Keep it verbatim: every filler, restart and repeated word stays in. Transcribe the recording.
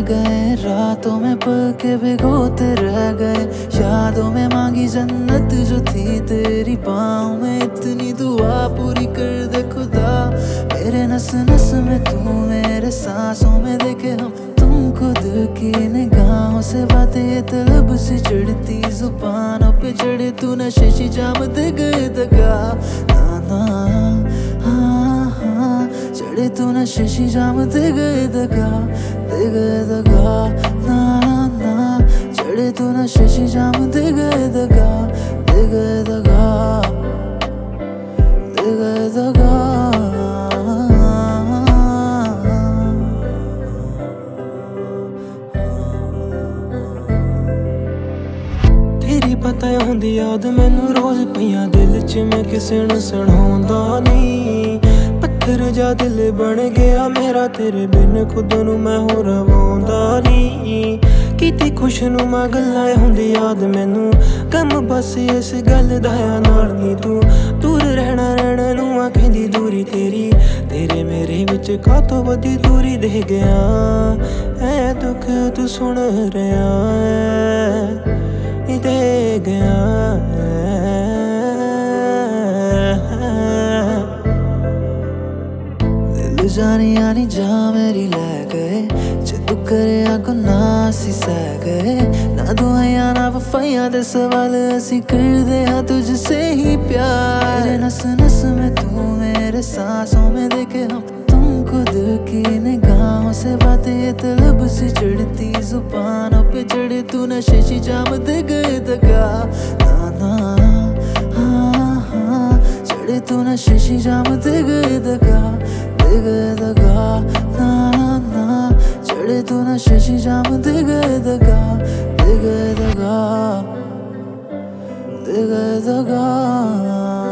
गए, रातों में पल के भिगोते रह गए। यादों में मांगी जन्नत जो थी तेरी बाहों में, इतनी दुआ पूरी कर दे खुदा। मेरे नस नस में तू, मेरे सांसों में देखे हम तुमको, दिल की निगाहों से बातें ये तलब सी चढ़ती जुबानों पे चढ़े। तू नशे सी जाम दे गए दगा, ना ना हाँ हाँ चढ़े। तू नशे सी जाम दे गए दगा, दे गए दगा, ना ना चढ़े। तू नशे सी जाम दे गए दगा, दे गए दगा, दे गए दगा। तेरी पता होंदी याद मैनू रोज पईयां दिल च, मैं किसे नू सुणाउंदा नी। पत्थर जा दिल बन गया मेरा तेरे बिन, खुद नू मैं हो रवाउंदा नी। कीती खुश नू मैं गल्लां होंदी याद मैनू, कम बस इस गल दा नाल नी। तू दूर रहना रहना नू आ कहंदी दूरी तेरी, तेरे मेरे विच कातों वधी दूरी दे गया। ऐ दुख तू सुन रहा है, दे गया। दिल जानी आनी जा मेरी लै गए, जे तू करे गुनाह असी सह गए। ना दुआइयां ना वफाइयां दे सवाल असी करदे हां तुझसे ही प्यार। मेरे नस नस में तू, मेरे सांसों में देखे हम तुमको, दिल की निगाहों से बातें ये तलब सी चढ़ती जुबानों पे चढ़े। तू नशे सी जाम दे गए दगा, ना ना हाँ हाँ चढ़े। तू नशे सी जाम दे गए दगा, दे गए दगा, ना ना चढ़े। तू नशे सी जाम दे गए दगा, दे गए दगा, दे गए दगा।